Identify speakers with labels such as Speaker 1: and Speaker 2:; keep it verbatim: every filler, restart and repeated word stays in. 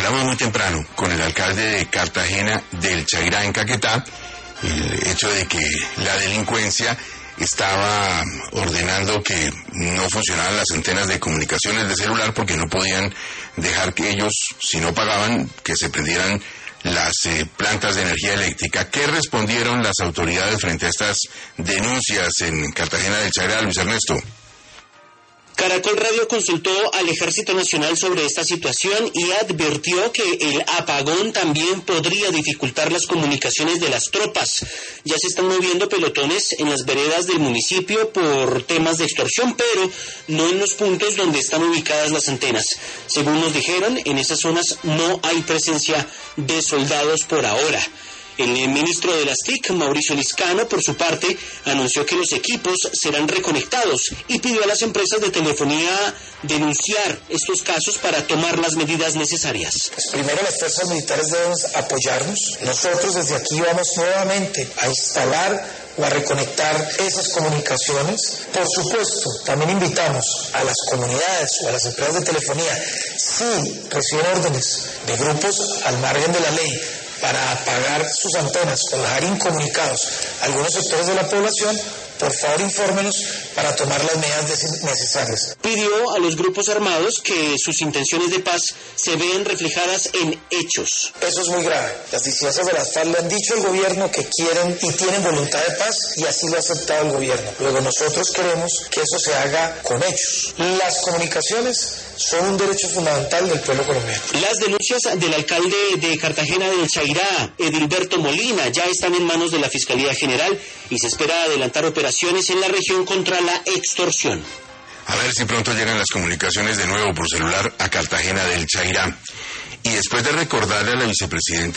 Speaker 1: Hablamos muy temprano con el alcalde de Cartagena del Chairá, en Caquetá, el hecho de que la delincuencia estaba ordenando que no funcionaran las antenas de comunicaciones de celular porque no podían dejar que ellos, si no pagaban, que se prendieran las eh, plantas de energía eléctrica. ¿Qué respondieron las autoridades frente a estas denuncias en Cartagena del Chairá, Luis Ernesto?
Speaker 2: Caracol Radio consultó al Ejército Nacional sobre esta situación y advirtió que el apagón también podría dificultar las comunicaciones de las tropas. Ya se están moviendo pelotones en las veredas del municipio por temas de extorsión, pero no en los puntos donde están ubicadas las antenas. Según nos dijeron, en esas zonas no hay presencia de soldados por ahora. El ministro de las T I C, Mauricio Liscano, por su parte, anunció que los equipos serán reconectados y pidió a las empresas de telefonía denunciar estos casos para tomar las medidas necesarias.
Speaker 3: Pues primero, las fuerzas militares deben apoyarnos. Nosotros desde aquí vamos nuevamente a instalar o a reconectar esas comunicaciones. Por supuesto, también invitamos a las comunidades o a las empresas de telefonía, si reciben órdenes de grupos al margen de la ley, para apagar sus antenas o dejar incomunicados a algunos sectores de la población, por favor infórmenos para tomar las medidas necesarias.
Speaker 2: Pidió a los grupos armados que sus intenciones de paz se vean reflejadas en hechos.
Speaker 3: Eso es muy grave. Las disidencias de las FARC le han dicho al gobierno que quieren y tienen voluntad de paz y así lo ha aceptado el gobierno. Luego nosotros queremos que eso se haga con hechos. Las comunicaciones son un derecho fundamental del pueblo colombiano.
Speaker 2: Las denuncias del alcalde de Cartagena del Chairá, Edilberto Molina, ya están en manos de la Fiscalía General y se espera adelantar operaciones en la región contra la extorsión.
Speaker 1: A ver si pronto llegan las comunicaciones de nuevo por celular a Cartagena del Chairá. Y después de recordarle a la vicepresidenta